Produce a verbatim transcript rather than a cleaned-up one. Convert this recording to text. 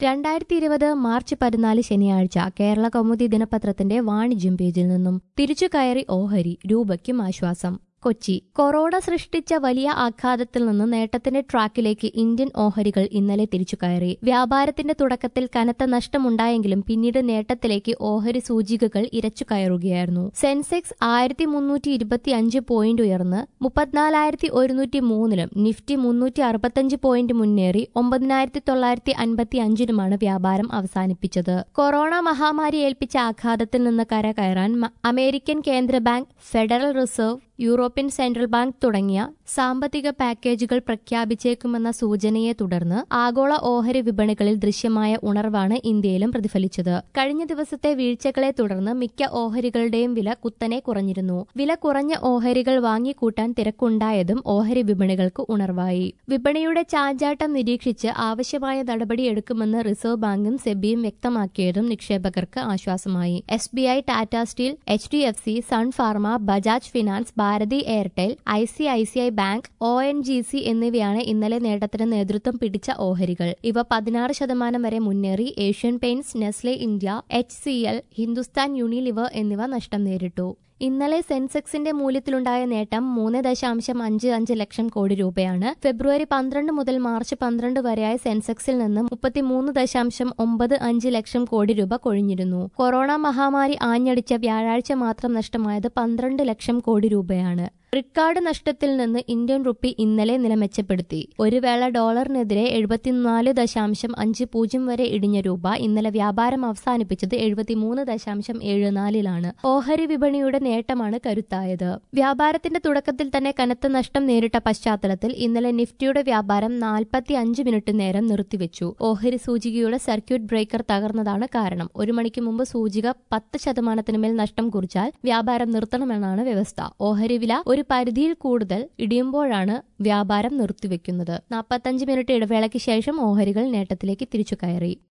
രണ്ടായിരത്തി ഇരുപത് മാർച്ച് പതിനാല് ശനിയാഴ്ച കേരള കൗമുദി ദിനപത്രത്തിന്റെ വാണിജ്യം പേജിൽ നിന്നും തിരിച്ചു കയറി ഓഹരി, രൂപയ്ക്കും ആശ്വാസം. കൊച്ചി. കൊറോണ സൃഷ്ടിച്ച വലിയ ആഘാതത്തിൽ നിന്ന് നേട്ടത്തിന്റെ ട്രാക്കിലേക്ക് ഇന്ത്യൻ ഓഹരികൾ ഇന്നലെ തിരിച്ചു കയറി. വ്യാപാരത്തിന്റെ തുടക്കത്തിൽ കനത്ത നഷ്ടമുണ്ടായെങ്കിലും പിന്നീട് നേട്ടത്തിലേക്ക് ഓഹരി സൂചികകൾ ഇരച്ചു കയറുകയായിരുന്നു. സെൻസെക്സ് ആയിരത്തി മുന്നൂറ്റി ഇരുപത്തി അഞ്ച് പോയിന്റ് ഉയർന്ന് മുപ്പത്തിനാലായിരത്തി ഒരുന്നൂറ്റി മൂന്നിലും നിഫ്റ്റി മുന്നൂറ്റി അറുപത്തിയഞ്ച് പോയിന്റ് മുന്നേറി ഒമ്പതിനായിരത്തി തൊള്ളായിരത്തി അൻപത്തി അഞ്ചിനുമാണ് വ്യാപാരം അവസാനിപ്പിച്ചത്. കൊറോണ മഹാമാരി ഏൽപ്പിച്ച ആഘാതത്തിൽ നിന്ന് കരകയറാൻ അമേരിക്കൻ കേന്ദ്ര bank, federal reserve, European central bank തുടങ്ങിയ സാമ്പത്തിക പാക്കേജുകൾ പ്രഖ്യാപിച്ചേക്കുമെന്ന സൂചനയെ തുടർന്ന് ആഗോള ഓഹരി വിപണികളിൽ ദൃശ്യമായ ഉണർവാണ് ഇന്ത്യയിലും പ്രതിഫലിച്ചത്. കഴിഞ്ഞ ദിവസത്തെ വീഴ്ചകളെ തുടർന്ന് മിക്ക ഓഹരികളുടെയും വില കുത്തനെ കുറഞ്ഞിരുന്നു. വില കുറഞ്ഞ ഓഹരികൾ വാങ്ങിക്കൂട്ടാൻ തിരക്കുണ്ടായതും ഓഹരി വിപണികൾക്ക് ഉണർവായി. വിപണിയുടെ ചാഞ്ചാട്ടം നിരീക്ഷിച്ച് ആവശ്യമായ നടപടിയെടുക്കുമെന്ന് റിസർവ് ബാങ്കും സെബിയും വ്യക്തമാക്കിയതും നിക്ഷേപകർക്ക് ആശ്വാസമായി. S B I, Tata Steel, H D F C, Sun Pharma, Bajaj Finance, Bharti Airtel, I C I C I bank, O N G C എന്നിവയാണ് ഇന്നലെ നേട്ടത്തിന് നേതൃത്വം പിടിച്ച ഓഹരികൾ. ഇവ പതിനാറ് ശതമാനം വരെ മുന്നേറി. Asian Paints, Nestle India, H C L, Hindustan Unilever എന്നിവ നഷ്ടം നേരിട്ടു. ഇന്നലെ സെൻസെക്സിന്റെ മൂല്യത്തിലുണ്ടായ നേട്ടം മൂന്ന് ദശാംശം അഞ്ച് അഞ്ച് ലക്ഷം കോടി രൂപയാണ്. ഫെബ്രുവരി പന്ത്രണ്ട് മുതൽ മാർച്ച് പന്ത്രണ്ട് വരെയായി സെൻസെക്സിൽ നിന്ന് മുപ്പത്തിമൂന്ന് ദശാംശം ഒമ്പത് അഞ്ച് ലക്ഷം കോടി രൂപ കൊഴിഞ്ഞിരുന്നു. കൊറോണ മഹാമാരി ആഞ്ഞടിച്ച വ്യാഴാഴ്ച മാത്രം നഷ്ടമായത് പന്ത്രണ്ട് ലക്ഷം കോടി രൂപയാണ്. റിക്കാർഡ് നഷ്ടത്തിൽ നിന്ന് ഇന്ത്യൻ റുപ്പി ഇന്നലെ നില മെച്ചപ്പെടുത്തി. ഒരു വേള ഡോളറിനെതിരെ എഴുപത്തിനാല് ദശാംശം അഞ്ച് പൂജ്യം വരെ ഇടിഞ്ഞ രൂപ ഇന്നലെ വ്യാപാരം അവസാനിപ്പിച്ചത് എഴുപത്തിമൂന്ന് ദശാംശം ഏഴ് നാലിലാണ്. ഓഹരി വിപണിയുടെ നേട്ടമാണ് കരുത്തായത്. വ്യാപാരത്തിന്റെ തുടക്കത്തിൽ തന്നെ കനത്ത നഷ്ടം നേരിട്ട പശ്ചാത്തലത്തിൽ ഇന്നലെ നിഫ്റ്റിയുടെ വ്യാപാരം നാൽപ്പത്തി അഞ്ച് മിനിറ്റ് നേരം നിർത്തിവെച്ചു. ഓഹരി സൂചികയുടെ സർക്യൂട്ട് ബ്രേക്കർ തകർന്നതാണ് കാരണം. ഒരു മണിക്ക് മുമ്പ് സൂചിക പത്ത് ശതമാനത്തിന് മേൽ നഷ്ടം കുറിച്ചാൽ വ്യാപാരം നിർത്തണമെന്നാണ് വ്യവസ്ഥ. ഓഹരി വില ഒരു പരിധിയിൽ കൂടുതൽ ഇടിയുമ്പോഴാണ് വ്യാപാരം നിർത്തിവെക്കുന്നത്. നാൽപ്പത്തഞ്ച് മിനിറ്റ് ഇടവേളയ്ക്ക് ശേഷം ഓഹരികൾ നേട്ടത്തിലേക്ക് തിരിച്ചു കയറി.